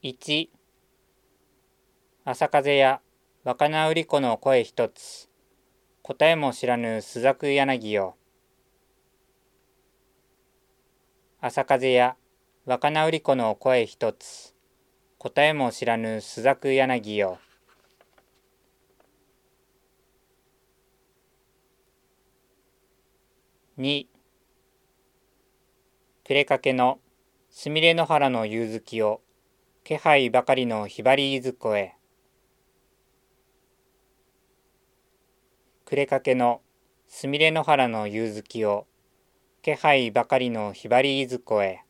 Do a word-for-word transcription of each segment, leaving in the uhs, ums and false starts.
いち、朝風や若菜売り子の声一つ、答えも知らぬ朱雀柳よ。朝風や若菜売り子の声一つ、答えも知らぬ朱雀柳よ。に、暮れかけのすみれ野原の夕月を、気配ばかりのひばりいずこへ。暮れかけのすみれ野原の夕月を、気配ばかりのひばりいずこへ。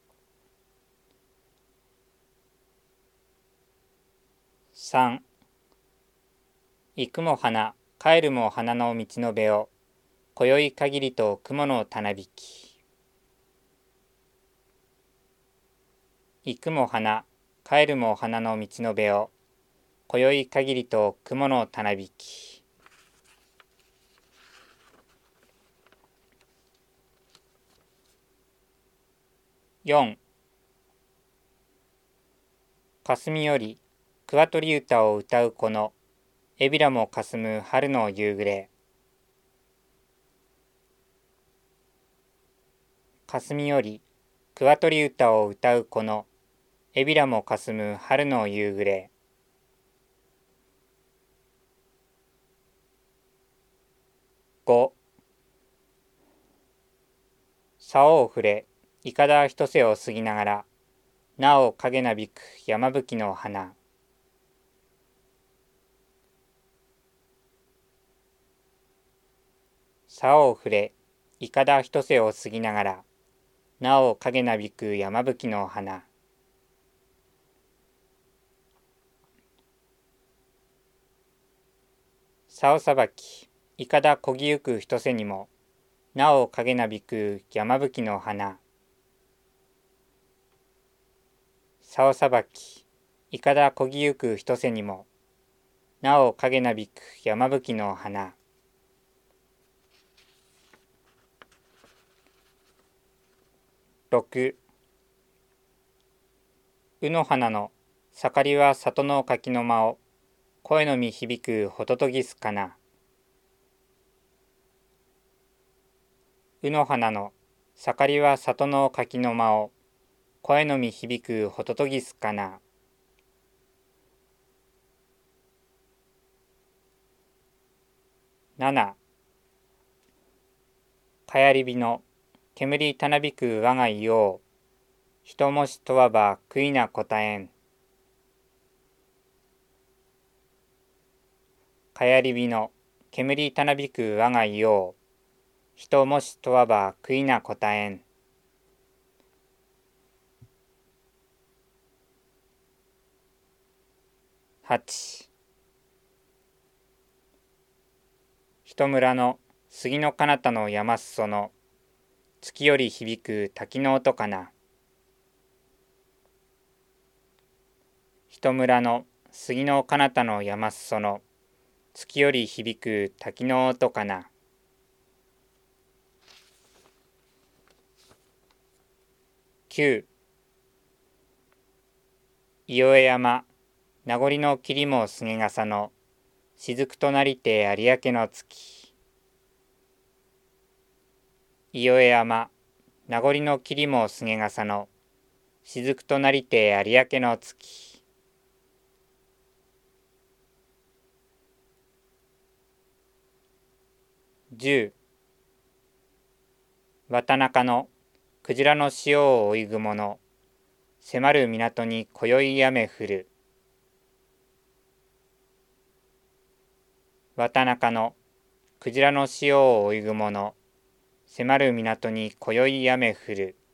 さん、行くも花、帰るも花の道のべを、今宵限りと雲のたなびき。行くも花、帰るも花の道のべを、今宵限りと雲のたなびき。よん、霞より桑取歌を歌うこの、えびらもかすむ春の夕暮れ。霞より桑取歌を歌うこの、えびらもかすむ春の夕暮れ。ご、竿を触れ、いかだ一瀬を過ぎながら、なお影なびく山吹の花。竿を触れ、いかだ一瀬を過ぎながら、なお影なびく山吹の花。竿さばき、いかだこぎゆく一瀬にも、なお影なびく山吹の花。竿さばき、いかだこぎゆく一瀬にも、なお影なびく山吹の花。ろく、うの花の盛りは里の柿の間を、声のみ響くホトトギスかな。うの花の盛りは里の柿の間を、声のみ響くホトトギスかな。なな、かやりびの煙たなびく我が家を、人もしとわば悔いな答えん。かやりびの煙たなびく我が家を、人もしとわば悔いな答えん。はち、人村の杉の彼方の山裾の、月より響く滝の音かな。人村の杉の彼方の山裾の、月より響く滝の音かな。きゅう、伊予山、名残の霧もすげ傘の、雫となりて有明の月。伊予山、名残の霧もすげ傘の、雫となりて有明の月。じゅう、綿中の鯨の潮を追い雲の、迫る港に今宵雨降る。綿中の鯨の潮を追い雲の、迫る港に今宵雨降る。